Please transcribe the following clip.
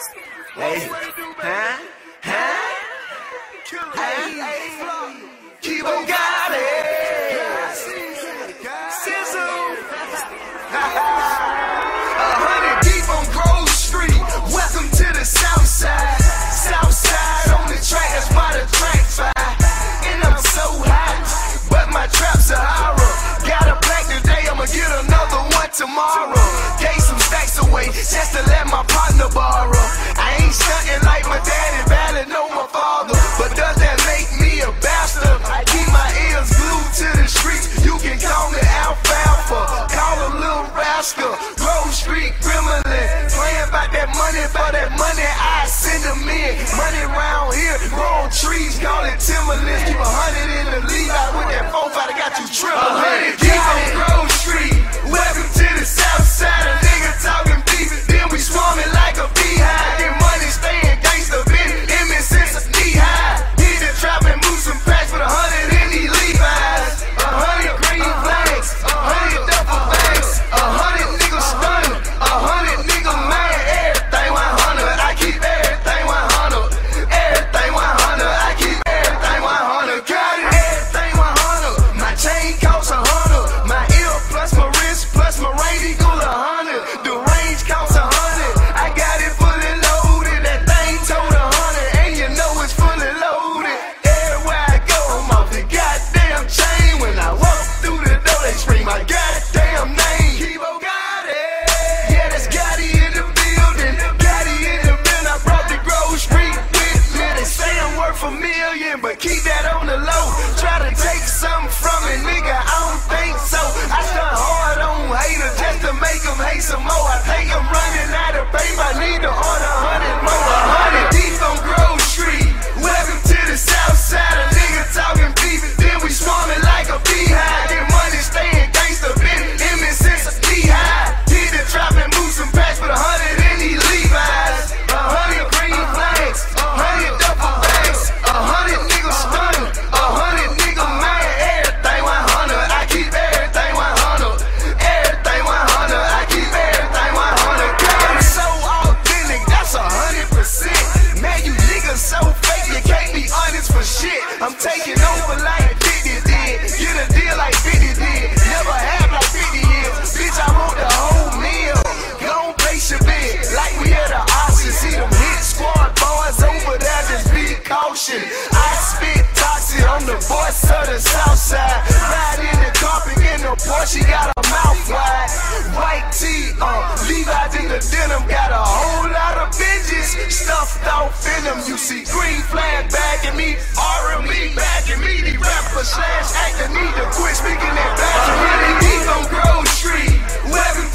Hey, Kibo got it. Sizzle. 100 deep on Grove Street. Welcome to the South Side. South Side on the track, that's why the track fire. And I'm so hot, but my trap's a horror. Got a black today, I'ma get another one tomorrow. Gave some stacks away just to let my partner borrow. I ain't stunting like my daddy, barely know my father. But does that make me a bastard? I keep my ears glued to the streets. You can call me Alfalfa, call a little rascal. Grove Street Gremlin, playing about that money. For that money, I send them in. Money round here, grow on trees, call it Timberlands. Keep 100 in the lead out with that 4-5, got you triple. 100 deep on Grove Street. Welcome to the South Side. A nigga talking beef, then we swarming like a beehive. Get money, staying gangsta, been in me since a knee high. Hit the trap and move some packs with 100 in these Levi's. 100 green flags, 100 duffel bags, 100 niggas stunning, 100 niggas mad. Everything 100, I keep everything 100. Everything 100, I keep everything 100. Got it, everything 100. My chain costs 100. My ear plus my wrist plus my range equal 100. The range costs 100. I got it fully loaded. That thing told 100, and you know it's fully loaded. Everywhere I go, I'm off the goddamn chain. When I walk through the door, they scream my goddamn name. Kibo got it. Yeah, that's Gotti in the building. Gotti in the building. I brought the Grove Street with me. They say I'm worth $1 million, but keep that on the low. Try to take something from me, nigga, I don't think so. I stunt hard on haters just to make them hate some more. I think I'm running out of paper, I need to order 100 more. 100 deep on Grove Street. Welcome to the South Side. A nigga talking beef, then we swarming like a beehive. Get money, staying gangsta, been in me since a knee high. Hit the trap and move some packs with 100 in these Levi's. 100 green flags, 100 duffel bags, 100 niggas stunning, 100 niggas mad. Everything 100, I keep everything 100. Everything 100, I keep everything 100. God, I'm so authentic, that's 100%. Man, you niggas so fake, you can't be honest for shit. I'm taking over like 50 did, get a deal like 50 did. Never have like 50 years, bitch, I want the whole meal. Go on, place your bid, like we at the auction. See them hit squad boys over there, just be caution. I spit toxic, I'm the voice of the South Side. Ride in the carpet, in the Porsche, got a mouth wide. White tee, Levi's in the denim, got a whole lot of binges stuffed off in them. You see green flag backing me, R&B backing me. The rapper slash actor need to quit speaking that back. 100 deep on Grove Street. Welcome